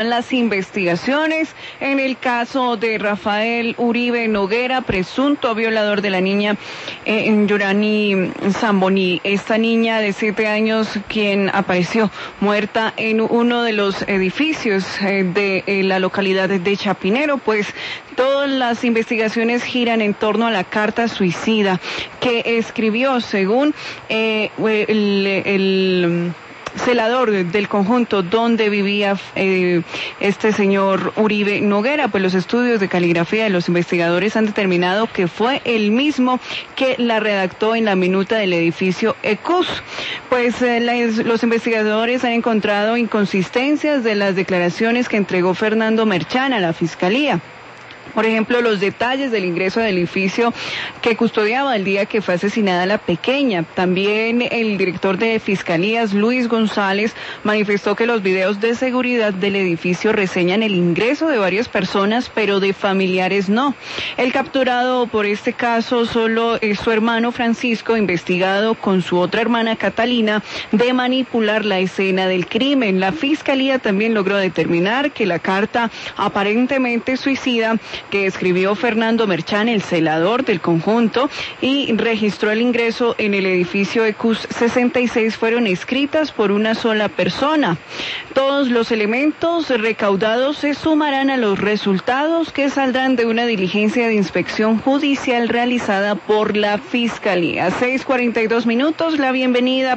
las investigaciones en el caso de Rafael Uribe Noguera, presunto violador de la niña Yorani Zamboní. Esta niña de 7 años quien apareció muerta en uno de los edificios de la localidad de Chapinero, pues todas las investigaciones giran en torno a la carta suicida que escribió, según el celador del conjunto donde vivía este señor Uribe Noguera. Pues los estudios de caligrafía de los investigadores han determinado que fue el mismo que la redactó en la minuta del edificio ECUS. Pues los investigadores han encontrado inconsistencias de las declaraciones que entregó Fernando Merchán a la Fiscalía. Por ejemplo, los detalles del ingreso del edificio que custodiaba el día que fue asesinada la pequeña. También el director de Fiscalías, Luis González, manifestó que los videos de seguridad del edificio reseñan el ingreso de varias personas, pero de familiares no. El capturado por este caso solo es su hermano Francisco, investigado con su otra hermana Catalina de manipular la escena del crimen. La Fiscalía también logró determinar que la carta aparentemente suicida que escribió Fernando Merchán, el celador del conjunto, y registró el ingreso en el edificio ECUS 66, fueron escritas por una sola persona. Todos los elementos recaudados se sumarán a los resultados que saldrán de una diligencia de inspección judicial realizada por la Fiscalía. 6:42, la bienvenida